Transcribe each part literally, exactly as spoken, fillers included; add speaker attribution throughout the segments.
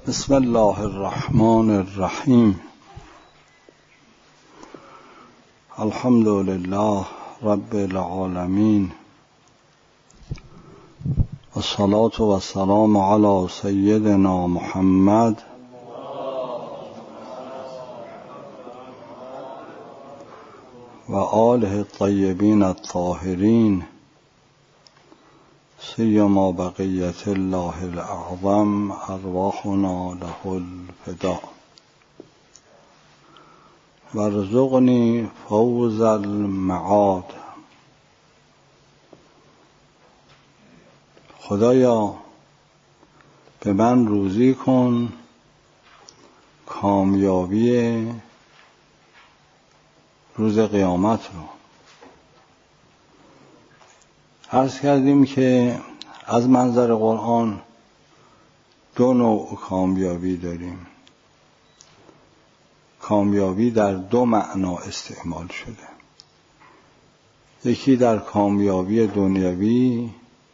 Speaker 1: بسم الله الرحمن الرحیم. الحمد لله رب العالمین، والصلاة والسلام علی سیدنا محمد و آله الطیبین الطاهرین، سیما بقیت الله الاعظم ارواحنا له الفداء. وارزقنی فوز المعاد. خدایا به من روزی کن کامیابی روز قیامت رو. عرض کردیم که از منظر قرآن دو نوع کامیابی داریم. کامیابی در دو معنا استعمال شده. یکی در کامیابی دنیوی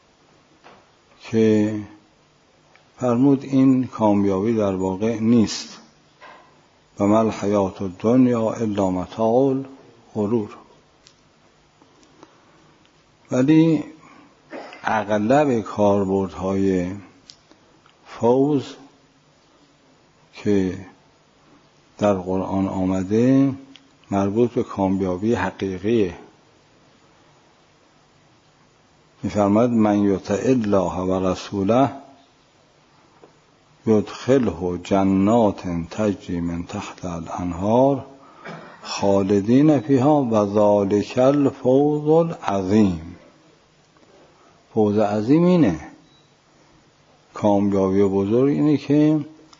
Speaker 1: که فرمود این کامیابی در واقع نیست، و ما الحیات الدنیا الا متاع الغرور. ولی اغلب کاربردهای فوز که در قرآن آمده مربوط به کامیابی حقیقیه. می‌فرماید من یطع الله و رسوله یدخله جنات تجری من تحت الانهار خالدین فیها و ذلک الفوز العظیم. فوز عظیم اینه، کامیابی بزرگ اینه که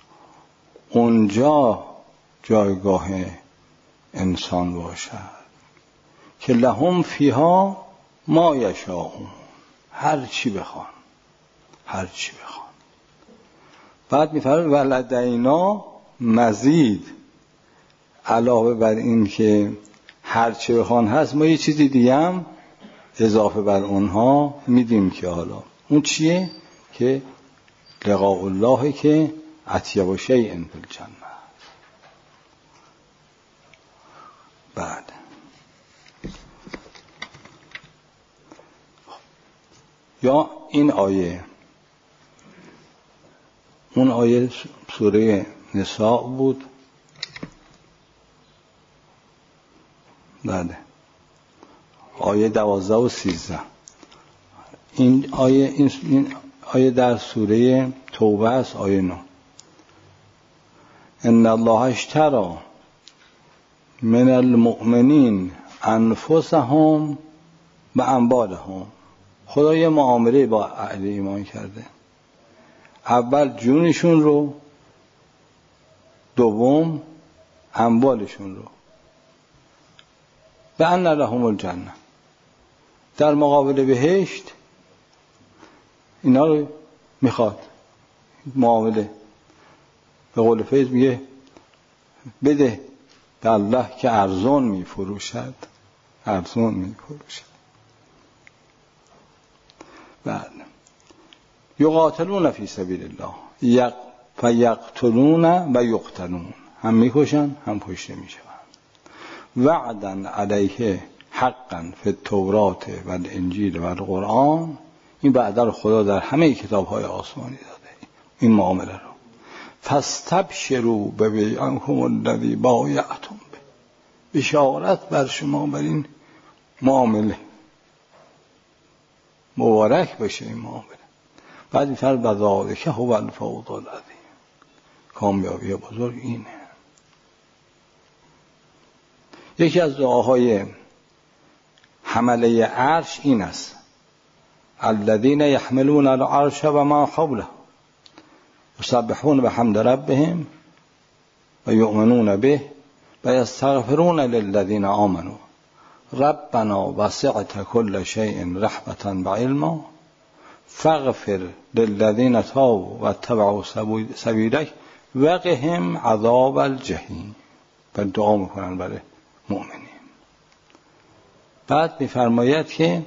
Speaker 1: اونجا جایگاه انسان باشد که لهم فیها ما یشاءون، هر چی بخوان هر چی بخوان. بعد میفرماید ولدینا مزید، علاوه بر این که هر چی بخوان هست، ما یه چیزی دیگه هم اضافه بر اونها میدیم که حالا اون چیه؟ که لقاء الله که اطیب شیء فی الجنه. بعد یا این آیه، اون آیه سوره نساء بود. بعد آیه دوازده و سیزده. این آیه این, این آیه در سوره توبه است، آیه نه. ان الله اشتری من المؤمنین انفسهم و اموالهم. خدا یه معامله با اهل ایمان کرده. اول جونشون رو، دوم اموالشون رو. و ان لهم الجنه، در مقابل بهشت اینا رو میخواد. معامله به قول فیض میگه بده به الله که ارزان میفروشد، ارزان میفروشد. بعد یقاتلون فی سبیل الله یق فیقتلون و یقتلون، هم میکشن هم کشته میشن. وعدا علیه حقا فی التورات و الانجیل و القرآن. این وعده رو خدا در همه کتاب‌های آسمانی داده، این معامله رو. فاستبشروا ببیعکم الذی بایعتم به. بشارت بر شما بر این معامله، مبارک باشه این معامله. بعد می‌فرماید بذالک هو الفوز العظیم. کامیابی بزرگ اینه. یکی از دعاهای حمله عرش این است: الذین یحملون العرش و ما حوله یسبحون بحمد ربهم و یؤمنون به و یستغفرون للذین آمنوا ربنا وسعت كل شیء رحمة و علما فاغفر للذین تابوا و اتبعوا سبیلک وقهم عذاب الجحیم. و دعا میکنن برای مؤمنین. بعد میفرماید که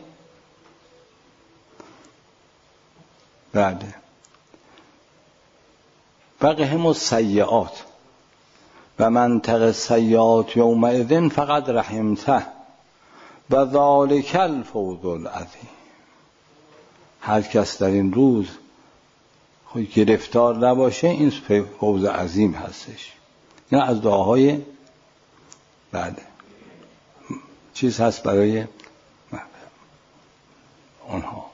Speaker 1: بعد وقهم السیئات و منطق السیئات یومئذ فقد رحمته و ذالک الفوز العظیم. هر کس در این روز خود گرفتار نباشه این فوز عظیم هستش. نه از دعاهای بله چیز هست برای اونها.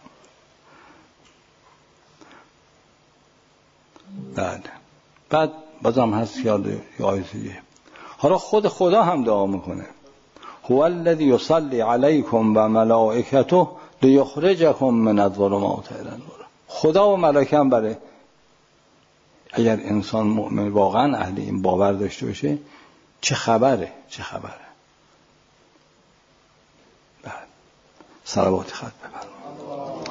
Speaker 1: بله بعد بازم هست یاد آیه. حالا خود خدا هم دعا میکنه هو الذی یصلی علیکم و ملائکته لیخرجکم من الظلمات الی النور. خدا و ملائکه هم برای اگر انسان مؤمن واقعا اهل این باور داشته باشه چه خبره چه خبره. بله صلوات خط بفرمایید.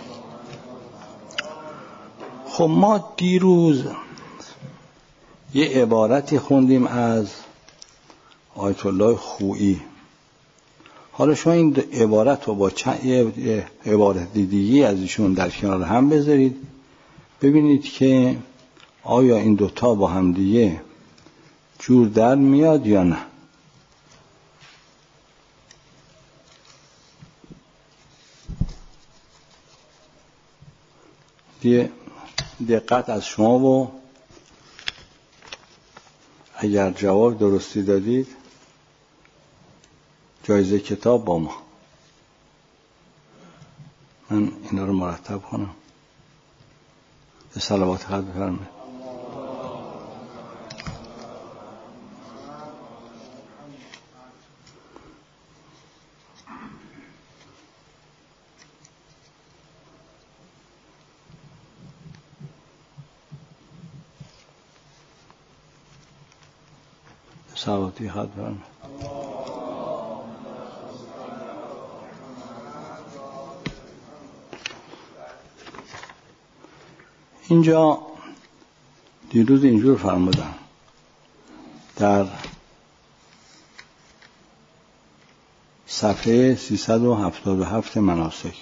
Speaker 1: خب ما دیروز یه عبارتی خوندیم از آیت الله خویی. حالا شما این عبارت رو با چند یه عبارت دیگه از ایشون در کنار هم بذارید ببینید که آیا این دوتا با هم دیگه جور در میاد یا نه. دیگه دقت از شما و اگر جواب درستی دادید جایزه کتاب با ما. من اینا رو مرتب کنم. به صلوات خط بفرمایید. صلواتی خط بفرمایید. اینجا دیروز اینجور فرمودن در صفحه سیصد و هفتاد و هفت مناسک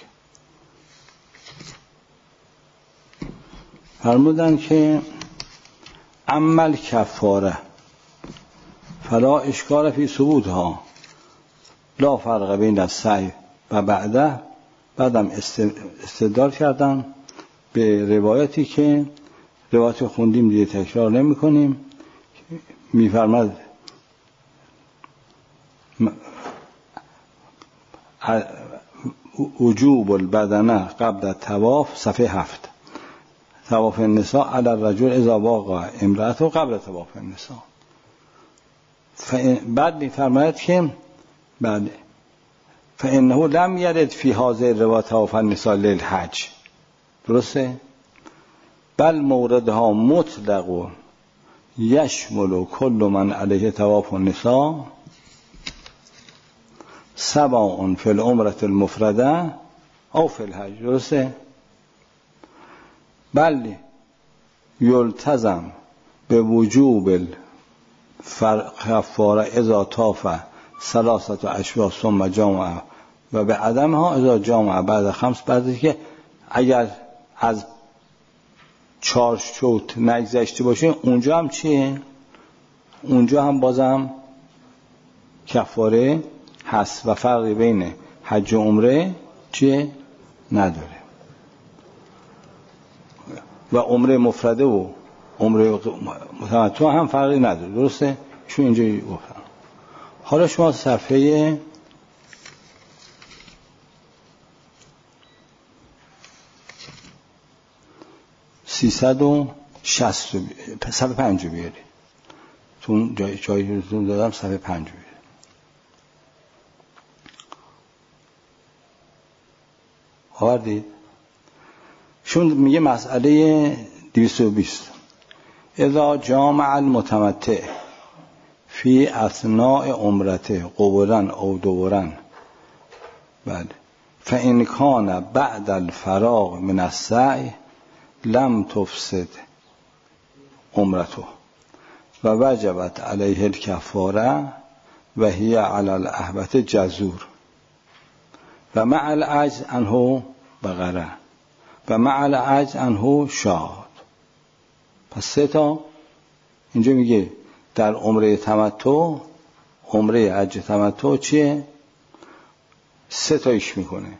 Speaker 1: فرمودن که عمل کفاره فلا اشکال فی ثبوتها لا فرق بین السعی و بعده. بعدم استدلال کردن به روایتی که روایت خوندیم دیگه تکرار نمی کنیم. میفرماد وجوب البدنه قبل الطواف صفحه هفت طواف النساء علی الرجل اذا واقع امرأته قبل طواف النساء. بعد میفرماید که بعد فانه لم یرد فی هذه الروایات طواف النساء للحج. درسته؟ بل موردها مطلق یشمل کل من علیه طواف النساء سواء فی العمره المفرده او فی الحج. درسته؟ بل یلتزم به وجوب الکفاره اذا طاف ثلاثه اشواط ثم جامع و به عدمها اذا جامع بعد خمس. بعد که اگر از چهار شوط نگذشته باشه اونجا هم چیه؟ اونجا هم بازم کفاره هست و فرقی بین حج و عمره چیه؟ نداره. و عمره مفرده و عمره متمتع هم فرقی نداره. درسته؟ چون اینجا گفتم. حالا شما صفحه سیصد و شصت صفحه پنج بیاری. چون جای جایی رو دادم صفحه پنج بیاری. آوردید؟ چون میگه مسئله دویست و بیست اذا جامع المتمتع فی اثناء عمرته قبرن او دورن بله فان کان بعد الفراغ من السعی لم تفسد عمرته و وجبت علیه الکفاره و هی علی الاهبت جزور و مع العجز عنه بقره و مع العجز عنه شاد. پس سه تا اینجا میگه در عمره تمتع، عمره حج تمتع چیه؟ سه تایش میکنه.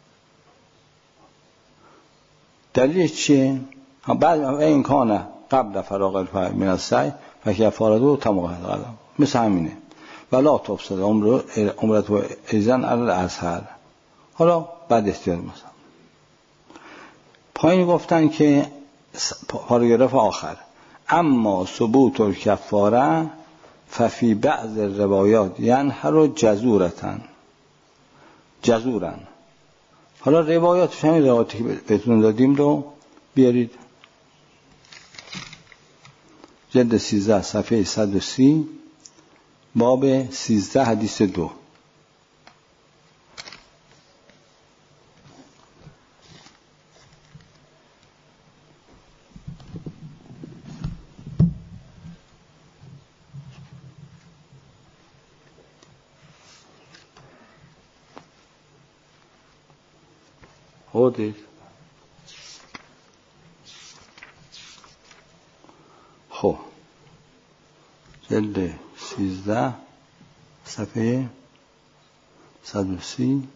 Speaker 1: دلیل چیه؟ بعد این کانه قبل فراغ الفعل من السعی فکفارته تمام قدم، مثل همینه. ولا تفسد عمره عمرته ایزن علی الازهر. حالا بعد استیاد مثلا پایین گفتن که پاراگراف آخر اما ثبوت الکفاره ففی بعض روایات ینحر جزورتن جزورن. حالا روایاتش همین روایاتی که بهتون دادیم رو بیارید. جلد سیزده صفحه صد و سی باب سیزده حدیث دو. خودید خب جلد سیزده صفحه صد و سی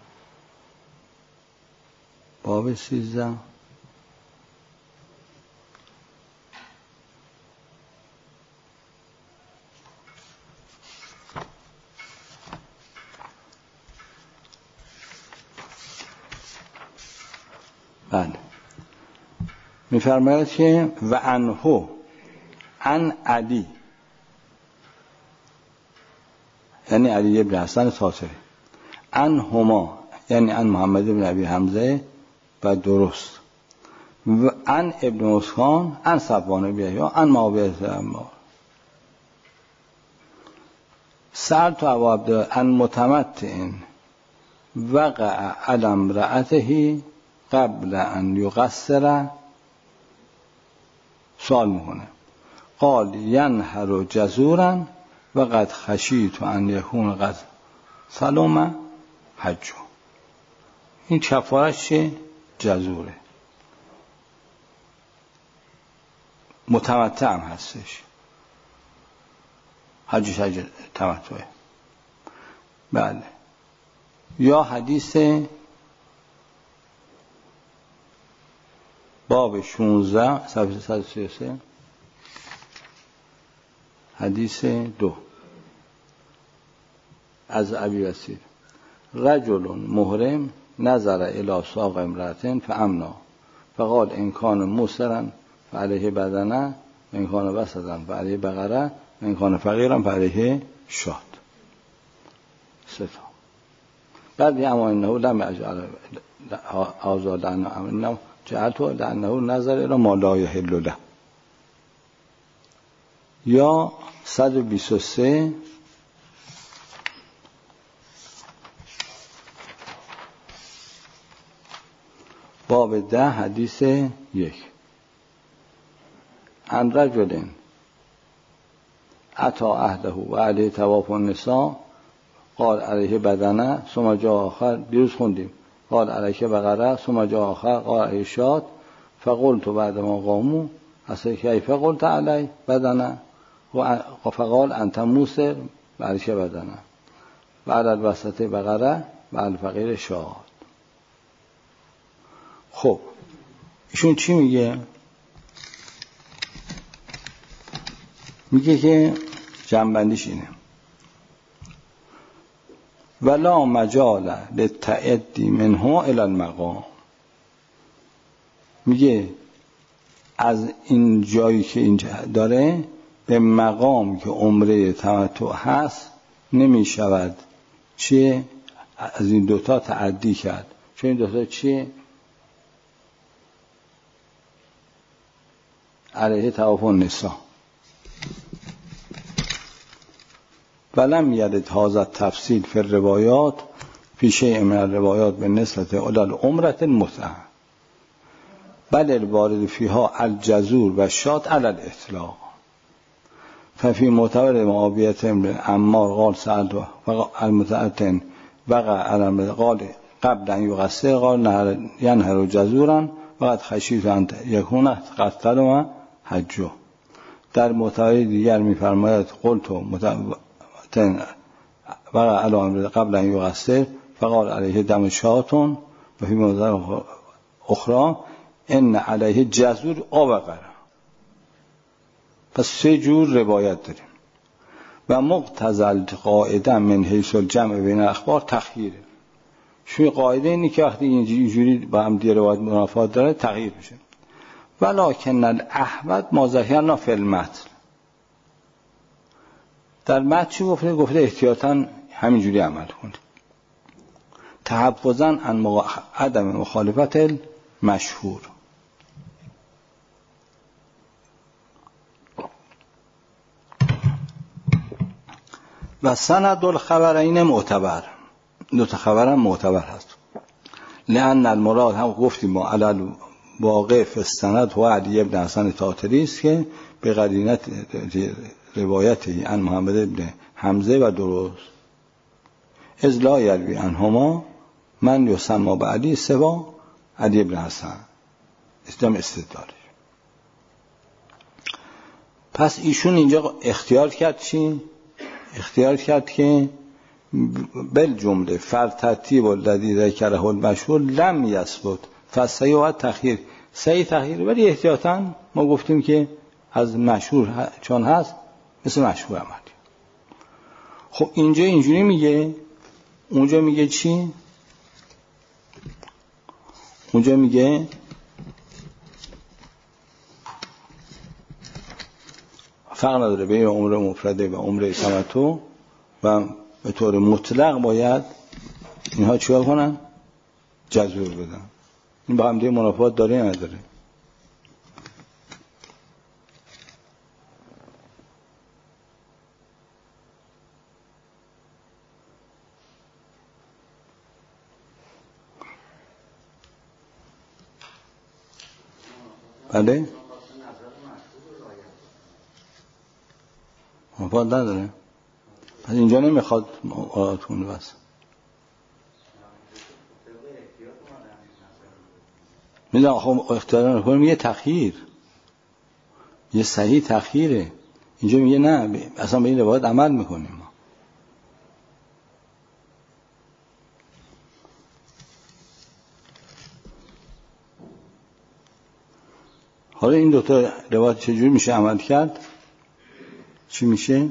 Speaker 1: باب سیزده بله میفرماید که و عنه عن علی، یعنی علی ابن حسن طاطری، عن هما یعنی عن محمد بن ابی حمزه و درست، و عن ابن مسخان عن صفوان بن یا عن معاویه عمار. سألت ابا عبد عن متمتع وقع علی امرأته قبل ان یقصر. سوال میکنه قال ینحر جزورا و قد خشیت ان یکون قد سلم حجه. این کفارش چه؟ جزوره. متمتع هم هستش، حجش حج تمتعه. بله. یا حدیث باب شانزده صفحه صد و سی و سه حدیث دو از ابی وسیل رجل محرم نظر الی ساق امرأة فامنا فقال ان کان موسرا فعلیه بدنه و ان کان وسطا فعلیه بقره و ان کان فقیرا فعلیه شات. سه تا. بعد اما انه لم یجعل آزاد انه جعلتو لانه نظر الی ما لا یحل له. یا صد و بیست و سه باب ده حدیث یک عن رجل اتا اهله و علیه طواف النساء قال علیه بدنه ثم جاء آخر، دیروز خوندیم، قال علیه بقره ثم جاء آخر قال علیه شات فقلت بعد ما قاموا اصلا کیف قلت علیه بدنه و فقال انت موسر و علیه بدنه و علی الوسط بقره و علی الفقیر شات. خب ایشون چی میگه؟ میگه که جنبندیش اینه ولا مجال للتعدی منه الی المقام. میگه از این جایی که اینجا داره به مقام که عمره تمتع هست نمیشود چیه از این دوتا تعدی کرد. چون این دوتا چیه؟ علیه طواف النساء. ولم یرد هذا تفصیل فی الروایات فی شیء من الروایات بالنسبة الی العمرة المتعة بل الوارد فیها الجزور و شات علی الاطلاق. ففي معتبر معاویة بن عمار قال سألت المتأتن وقع على قال قبل ان یقصر قال ینحر جزورا وقد خشیت ان یکون قد سلم حجو. در معتبر دیگر می‌فرماید قلت متن وقع علی امر قبل ان یقصر فقال علیه دم شاتون و فی موضع اخرى ان علیه جزور آب قره. پس سه جور روایت داریم و مقتضی قاعده من حیث الجمع بین الاخبار تخییره. شوی قاعده اینه که وقتی اینجوری با هم دیگه روایت منافات داره تغییر میشه. ولکن الاحمد ما ذکرنا فی المتن. در متن چی گفته؟ گفته احتیاطاً همینجوری عمل کنید. تحفظاً عن عدم مخالفت المشهور. و سند الخبرین معتبر. دو تا خبرم معتبر هست. لأن المراد هم گفتیم ما علل واقع فی السند و علی ابن حسن طاطری است که به قرینت روایتی عن محمد ابن حمزه و درست از لا یروی عنهما من یسمى به علی سوا علی ابن حسن. اسلام استدلالی. پس ایشون اینجا اختیار کرد چی؟ اختیار کرد که بل جمله فرترتیب الذی ذکره المشهور لم یثبت فسیحت تخییر. صحیح تخییر، ولی احتیاطاً ما گفتیم که از مشهور چون هست مثل مشهور عملی. خب اینجا اینجوری میگه، اونجا میگه چی؟ اونجا میگه فرق نداره بین عمره مفرده و عمره تمتع و به طور مطلق باید اینها چیکار کنن؟ جزور بدن. این با هم دیگه منافات داره یا نداره؟ بله؟ منافات نداره؟ پس اینجا نمیخواد آرات کنه. بس میدونم خب اختیار نکنه. میگه تخییر، یه صحیح تخییره. اینجا میگه نه اصلا به این روایت عمل میکنیم ما. حالا این دوتا روایت چجوری میشه عمل کرد؟ چی میشه؟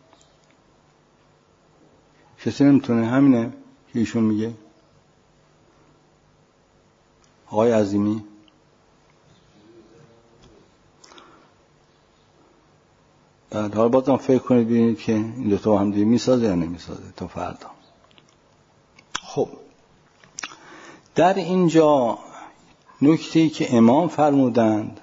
Speaker 1: کسی نمیتونه. همینه که ایشون میگه. آقای عظیمی بعد حالا بازم فکر کنید ببینید که این دوتا با هم دیگه میسازه یا نمیسازه تا فردا. خب در اینجا نکته‌ای که امام فرمودند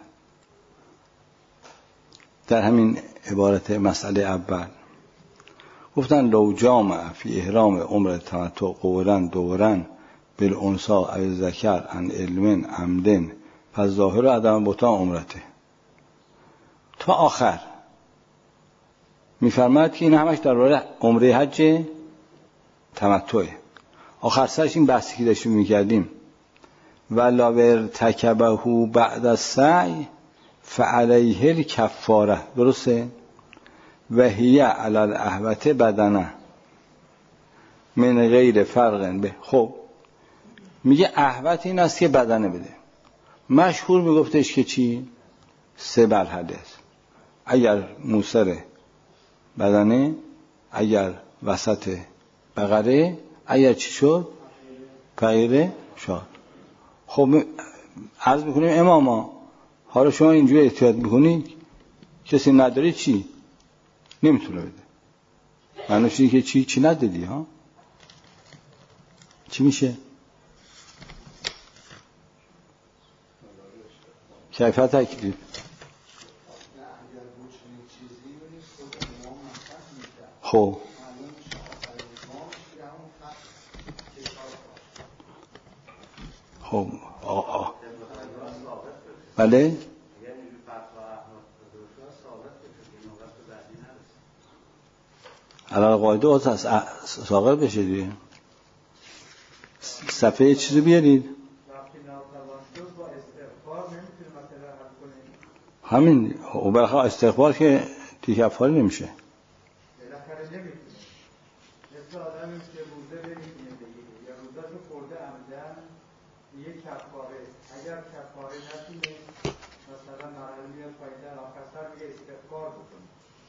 Speaker 1: در همین عبارت مسئله اول گفتن لو جامع فی احرام عمر تمتع قولن دورن بالانسا ای ذکر ان علم عمدن فظاهر عدم بطلان عمرته تا آخر. میفرماید که این همش در مورد عمره حج تمتعه. آخر سرش این بحثی که داشتیم میکردیم ولا ارتکبه بعد السعی فعلیه الکفاره. درسته؟ و هی علی الاحوط بدنه من غیر فرق به. خب میگه احوط این است که بدنه بده. مشهور میگفتش که چی؟ سه برحده است. اگر موسر بدنه، اگر وسط بقره، اگر چی شد؟ فقیره شد. خب عرض میکنیم اماما حالا شما اینجوری احتیاط میکنید کسی نداری چی؟ نمیتونه بده. معنیش اینه که چی؟ چی ندادی ها؟ چی میشه؟ کیفیت تکلیف. خب خب آه آه بله علاقه قاعده از ساقر بشه دیگه. صفحه چیزو بیارید. همین و بالاخره استغفار که دیگه کفاره نمیشه.
Speaker 2: بالاخره نمیتونه. مثل آدمی که روزه نمیتونه بگیره یا روزه رو خورده عمدن یه کفاره. اگر کفاره نتونه مثلا مرحله میاد پایین آخر سر میگه استغفار بکنه.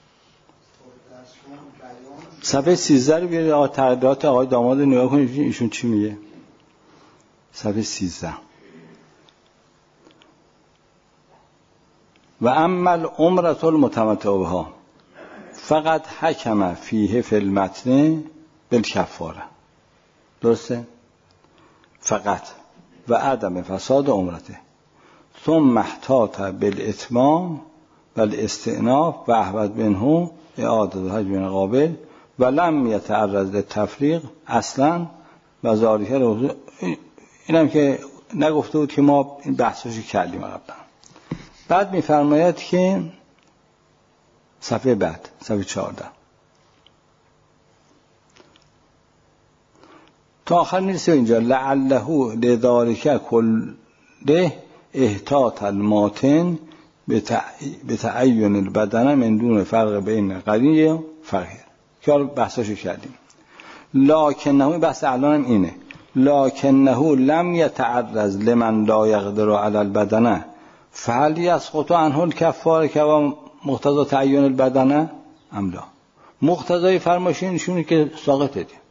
Speaker 1: صفحه سیزده رو بیارید آقا تعلیقات آقای داماد نگاه کنید ایشون چی میگه. صفحه سیزده. و اما العمرة المتمتع بها فقط حکم فیه فی المتن بالکفاره. درسته؟ فقط و عدم فساد عمرته ثم احتاط بالاتمام والاستئناف و احوط منه اعاده الحج من قابل و لم یتعرض للتفریق اصلا و ذالک روز. اینم که نگفته بود که ما این بحثش کردیم قبلا. بعد میفرماید که صفحه بعد صفحه چهارده تا آخر میرسه اینجا لعله لذالک کله احتاط الماتن به تعین البدن من دون فرق بین قریه و فقیر که حالا بحثاشو کردیم. لکنه بحث الانم اینه لکنه لم یتعرض لمن لا یقدر علی البدن فهل یسقط عنه الکفاره که مقتضا تعین البدن ام لا. مقتضای فرمایششونه که ساقطه دی.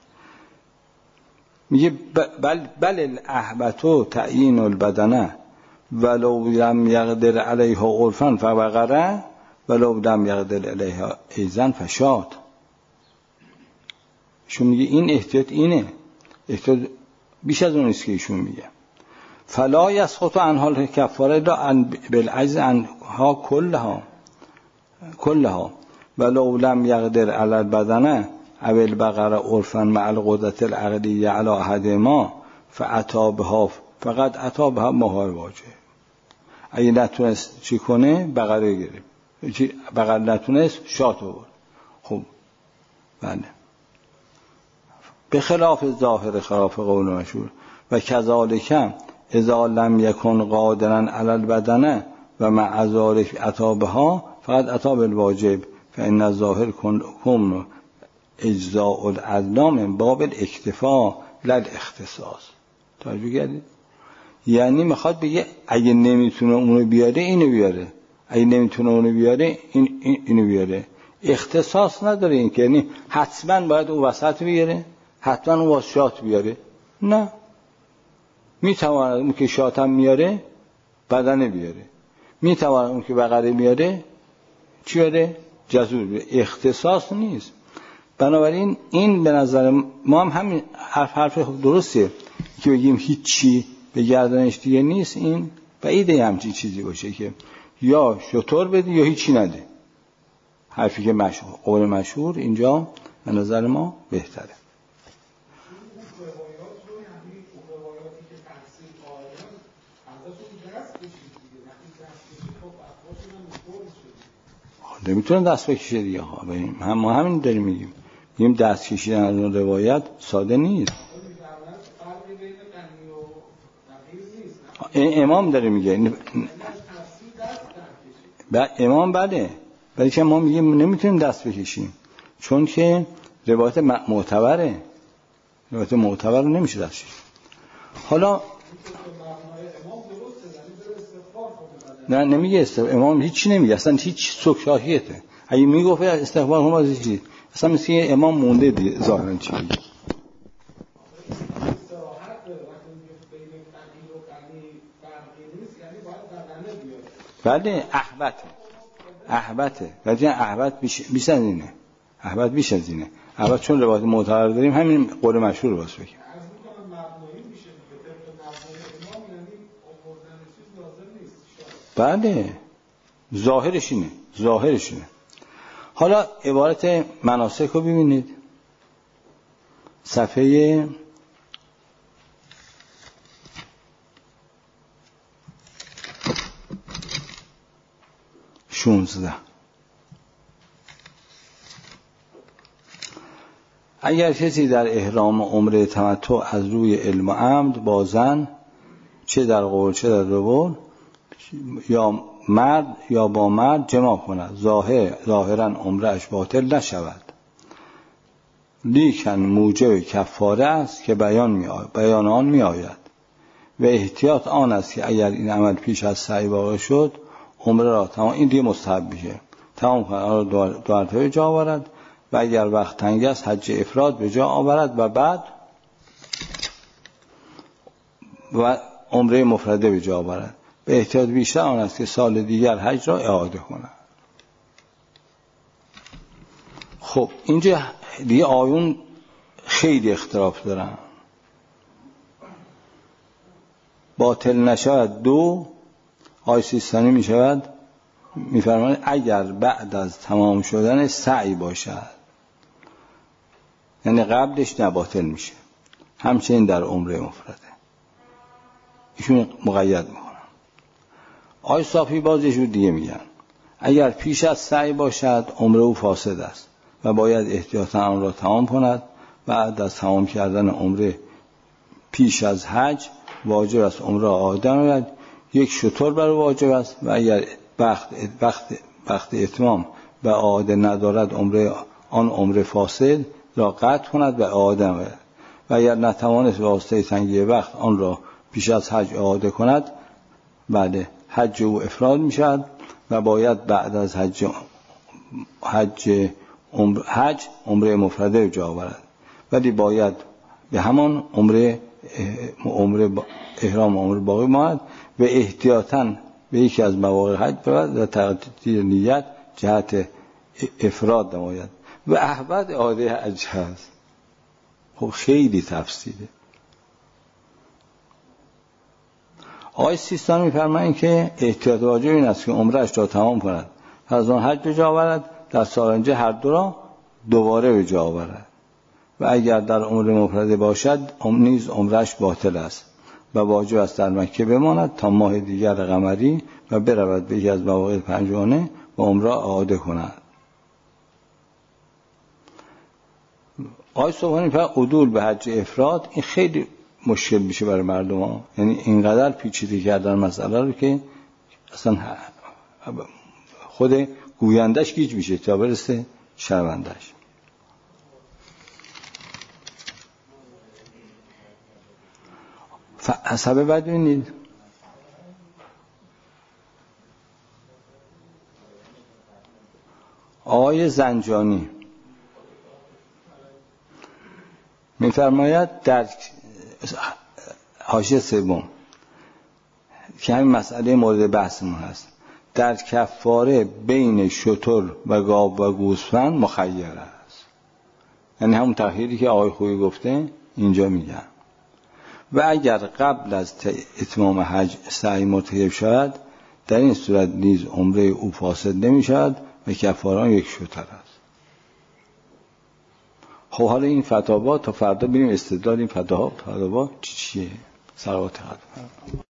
Speaker 1: میگه بل بل الاحبتو تعیین البدن ولو لم یقدر علیها عرفا فبقره ولو لم یقدر علیها ایزن فشاد. ایشون میگه این احتیاط اینه، احتیاط بیش از اون است که ایشون میگه. فلا یسقط عنها الکفاره الا بالعجز عنها کلها کلها ولو لم یقدر علی البدن او البقره عرفا مع القدرة العقلیه علی احدهما فاتی بها فقط اتی بها ما واجب. اگه نتونست چی کنه بقره گرفت، بقره نتونست شات آورد. خب بله به خلاف ظاهر خلاف قول مشهور و کذالک اذا لم یکن قادرا علی البدن و مع ذلک اتی بها فقط اتی بالواجب فان الظاهر کن اجزاء الادنی من باب الاکتفاء لا الاختصاص. توجه کردید؟ یعنی میخواد بگه اگه نمیتونه اونو بیاره اینو بیاره، اگه نمیتونه اونو بیاره این اینو بیاره. اختصاص نداره این که یعنی حتما باید اون وسط بیاره، حتما اون واسط بیاره. نه، میتواند اون که شاتم میاره بدنه بیاره، میتواند اون که بقره میاره چی بیاره؟ جزور بیاره. اختصاص نیست. بنابراین این به نظر ما هم همین حرف حرف درسته که بگیم هیچی به گردنش دیگه نیست. این بعیده همچی چیزی باشه که یا شطور بده یا هیچی نده. حرفی که مشهور قول مشهور اینجا به نظر ما بهتره. نمیتونه دست بکشه دیگه ها. هم ما همین داریم میگیم میگیم دست کشیدن از اون روایت ساده نیست. امام داره میگه ب... امام بله، ولی که ما میگیم نمیتونیم دست بکشیم چون که روایت معتبره، روایت معتبر رو نمیشه دست کشید. حالا نه نمیگه استغفار، امام هیچی نمیگه، اصلا هیچ سکشاهیته. اگه میگفت استغفار هم از چیزی اصلا مثل امام مونده دیگه ظاهرا چی میگه. بله احبته احبته ولی احبت بیش بیش از اینه، احبت بیش از اینه. احبت چون روایت معتبر داریم همین قول مشهور رو واسه بگیم. بله ظاهرش اینه، ظاهرش اینه. حالا عبارت مناسک رو ببینید صفحه شانزده. اگر کسی در احرام عمره تمتع از روی علم و عمد با زن چه در قول چه در دبر یا مرد یا با مرد جماع کند ظاهر ظاهرا عمرهش باطل نشود، لیکن موجب کفاره است که بیان می آید بیان آن می آید و احتیاط آن است که اگر این عمل پیش از سعی واقع شد عمره را تمام، این دیگه مستحب میشه، تمام کند، آن را دو مرتبه به جا آورد و اگر وقت تنگ است حج افراد به جا آورد و بعد و عمره مفرده به جا آورد. به احتیاط بیشتر آن است که سال دیگر حج را اعاده کند. خب اینجا دیگه آیون خیلی اختلاف دارن. باطل نشود دو، آیه سیستانی می شود می فرماید اگر بعد از تمام شدن سعی باشد، یعنی قبلش نباطل میشه. همچنین در عمره مفرده ایشون مقید میکنن. آیه صافی بازش رو دیگه میگن اگر پیش از سعی باشد عمره او فاسد است و باید احتیاطاً آن را تمام کند. بعد از تمام کردن عمره پیش از حج واجب است عمره را اعاده نماید. یک شتر بر واجب است و اگر وقت وقت وقت اتمام و اعاده ندارد عمره آن عمره فاسد را قطع کند و اعاده نماید. و اگر نتوانست به واسطه تنگی وقت آن را پیش از حج اعاده کند بعد حج او افراد می شود و باید بعد از حج حج عمر حج عمره مفرده به جا آورد، ولی باید به همان عمره عمره احرام عمره باقی ماند و احتیاطاً به یکی از مواقع حج برود و تقدیر نیت جهت افراد نماید و احبط اعاده حج هست. خب خیلی تفصیله. آیه سیستانی می‌فرمایند که احتیاط واجب این است که عمره‌اش را تمام کند، از آن حج به جا آورد، در سالنجه هر دو را دوباره به جا آورد و اگر در عمره مفرده باشد نیز عمره‌اش باطل است و واجب است در مکه بماند تا ماه دیگر قمری و برود به یکی از مواقع پنجگانه و عمره اعاده کند. آیه سبحانی فرق عدول به حج افراد این خیلی مشکل میشه برای مردم ها، یعنی اینقدر پیچیده کردن مسئله رو که اصلا خود گویندش گیج میشه تا برسه شنوندش. حسابه بعد ببینید آیه زنجانی می‌فرماید در حاشیه سوم که همین مسئله مورد بحثمون هست، در کفاره بین شتر و گاو و گوسفند مخیر است، یعنی همون تخییری که آقای خویی گفته اینجا میگن. و اگر قبل از اتمام حج سعی مرتکب شود در این صورت نیز عمره او فاسد نمی شود و کفاره یک شتر است. خب حالا این فتاوا تا فردا ببینیم استدلال این فتاوا فتاوا چیه؟ صلوات خدا.